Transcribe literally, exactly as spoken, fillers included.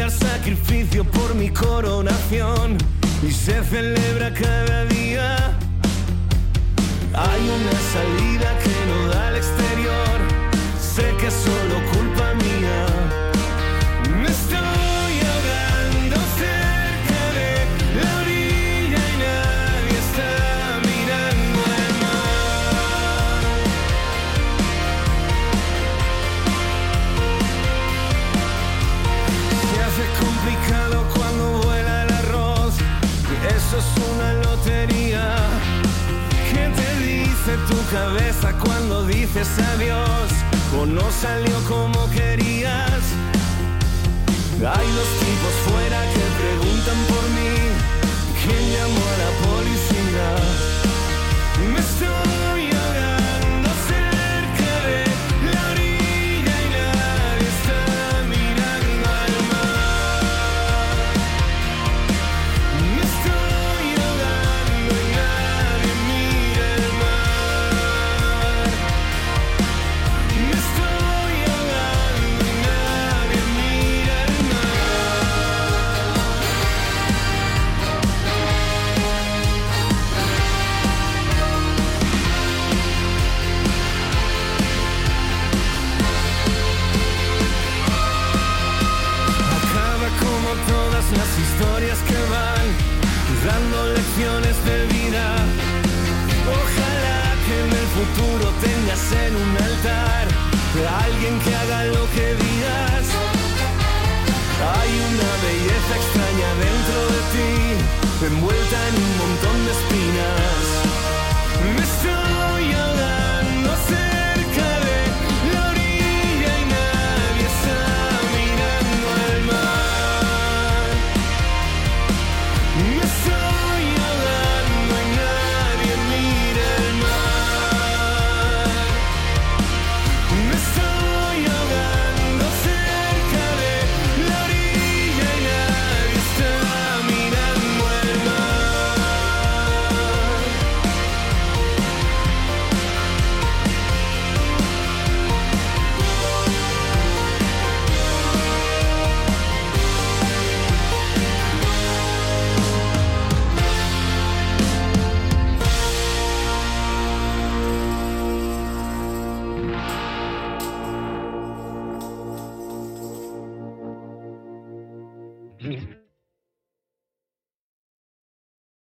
dar sacrificio por mi coronación y se celebra cada día. Hay una salida que no da al exterior, sé que es solo culpa mía. Me estoy ahogando cerca de la orilla y nadie está mirando al mar. Se hace complicado cuando vuela el arroz, eso es una lotería. ¿Qué te dice tu cabeza cuando dices adiós? O no salió como querías. Hay dos tipos fuera que preguntan por mí. ¿Quién llamó a la policía? Me estoy ahogando cerca de la orilla y nadie está mirando al mar. Me estoy ahogando y nadie mira el mar. Me estoy ahogando y nadie mira el mar. Acaba como todas las historias que van dando lecciones de vida. Ojalá que en el futuro tengas en un altar a alguien que haga lo que digas. Hay una belleza extraña dentro de ti, envuelta en un montón de espinas. Me estoy ahogando cerca de la orilla y nadie está mirando al mar. Me estoy ahogando y nadie mira el mar. Me estoy ahogando cerca de la orilla y nadie está mirando el mar. Mm.